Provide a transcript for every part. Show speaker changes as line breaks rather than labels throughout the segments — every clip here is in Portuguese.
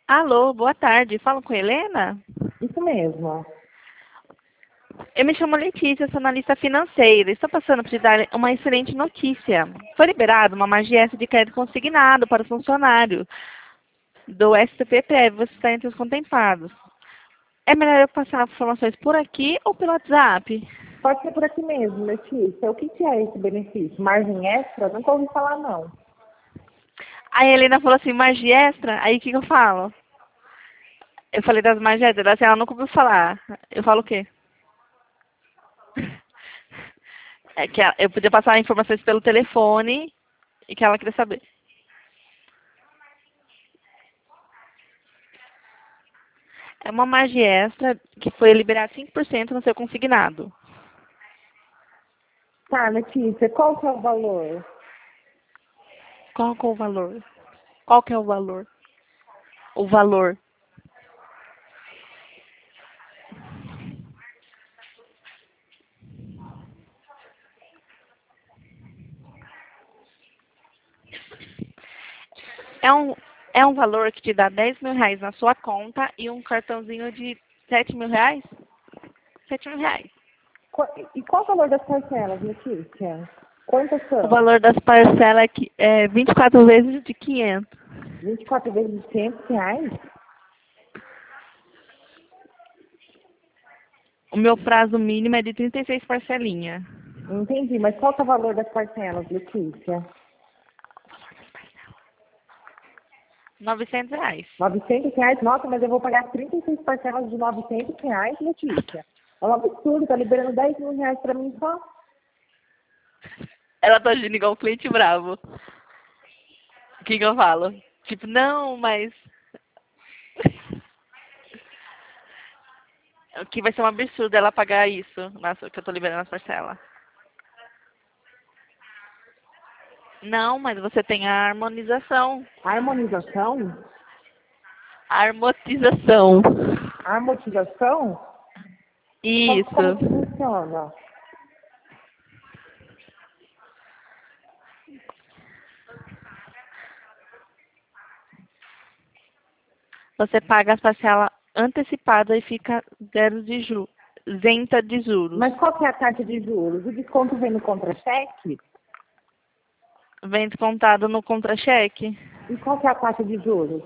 Alô, boa tarde. Falo com a Helena?
Isso mesmo.
Eu me chamo Letícia, sou analista financeira. Estou passando para te dar uma excelente notícia. Foi liberado uma Magiessa de crédito consignado para o funcionário do STP Prévio. Você está entre os contemplados. É melhor eu passar informações por aqui ou pelo WhatsApp?
Pode ser por aqui mesmo, Letícia. O que é esse benefício? Margem extra? Nunca ouvi falar, não.
Aí a Helena falou assim, margem extra? Aí o que eu falo? Eu falei das margens extras. Ela assim, ela nunca ouviu falar. Eu falo o quê? É que eu podia passar informações pelo telefone e que ela queria saber. É uma margem extra que foi liberar 5% no seu consignado.
Tá, Letícia, qual que é o valor?
Qual que é o valor? Qual que é o valor? O valor. É um, é um valor que te dá 10 mil reais na sua conta e um cartãozinho de 7 mil reais? 7 mil reais.
E qual o valor das parcelas, Letícia? Quantas
O
são?
valor das parcelas é 24 vezes de 500.
24 vezes de R$ 500?
O meu prazo mínimo é de 36 parcelinhas.
Entendi, mas qual que é o valor das parcelas, Letícia?
900 reais.
R$ 900? Nossa, mas eu vou pagar 36 parcelas de R$ 900, Letícia. É um absurdo, tá liberando R$ 10.000 pra mim só.
Ela tá agindo igual um cliente bravo. O que eu falo? Tipo, não, mas... O que vai ser um absurdo ela pagar isso, que eu tô liberando as parcelas. Não, mas você tem a harmonização.
Harmonização?
Armotização.
Amortização? Como que
Isso.
funciona?
Você paga as parcelas antecipadas e fica zero de juros. Isenta de juros.
Mas qual que é a taxa de juros? O desconto vem no contra-cheque?
Vem descontado no contra-cheque.
E qual que é a taxa de juros?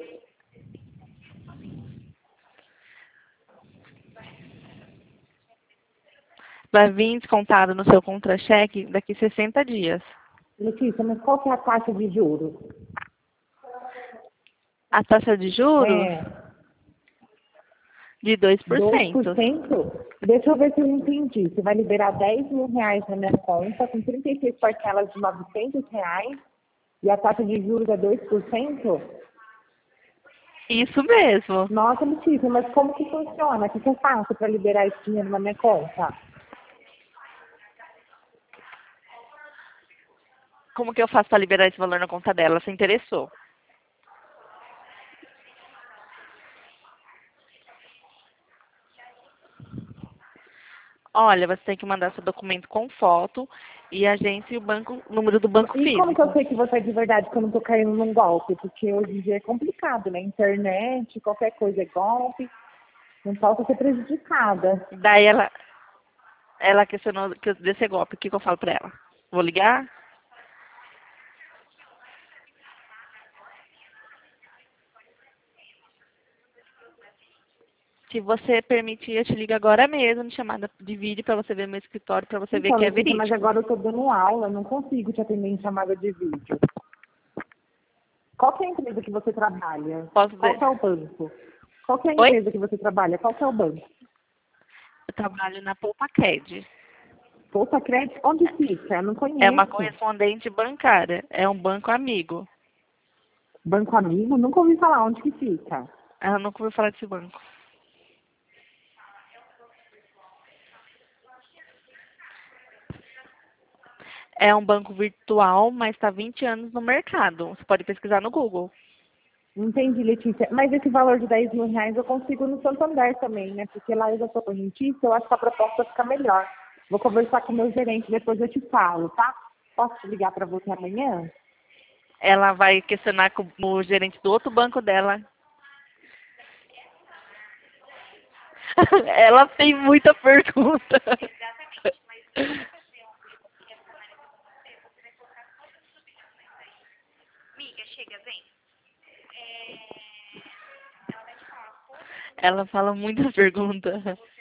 Vai vir descontado no seu contra-cheque daqui 60 dias.
Letícia, mas qual que é a taxa de juros?
A taxa de juros
É
de 2%.
2%? Deixa eu ver se eu entendi. Você vai liberar R$ 10.000 na minha conta com 36 parcelas de R$ 900 e a taxa de juros é 2%?
Isso mesmo.
Nossa, Letícia, mas como que funciona? O que eu faço para liberar esse dinheiro na minha conta?
Como que eu faço para liberar esse valor na conta dela? Você interessou? Olha, você tem que mandar seu documento com foto e agência e o banco, o número do banco
E como que eu
físico.
sei que você é de verdade, que eu não tô caindo num golpe? Porque hoje em dia é complicado, né? Internet, qualquer coisa é golpe. Não posso ser prejudicada.
Daí ela questionou que eu desse golpe. O que eu falo para ela? Vou ligar? Se você permitir, eu te ligo agora mesmo, em chamada de vídeo, para você ver meu escritório, para você ver
Então,
que é
Letícia, mas
verídico.
agora eu tô dando aula, não consigo te atender em chamada de vídeo. Qual que é a empresa que você trabalha?
Posso
Qual
ver?
que é o banco? Qual que é a
Oi?
empresa que você trabalha? Qual que é o banco?
Eu trabalho na Poupa Cred.
Poupa Crédito? Onde fica? Eu não
É uma
conheço.
correspondente bancária. É um banco amigo.
Banco Amigo? Nunca ouvi falar onde que fica.
Eu nunca ouvi falar desse banco. É um banco virtual, mas está 20 anos no mercado. Você pode pesquisar no Google.
Entendi, Letícia. Mas esse valor de R$ 10.000 eu consigo no Santander também, né? Porque lá eu já sou correntista, eu acho que a proposta fica melhor. Vou conversar com o meu gerente, depois eu te falo, tá? Posso ligar para você amanhã?
Ela vai questionar com o gerente do outro banco dela. Ela tem muita pergunta. Ela fala muita pergunta.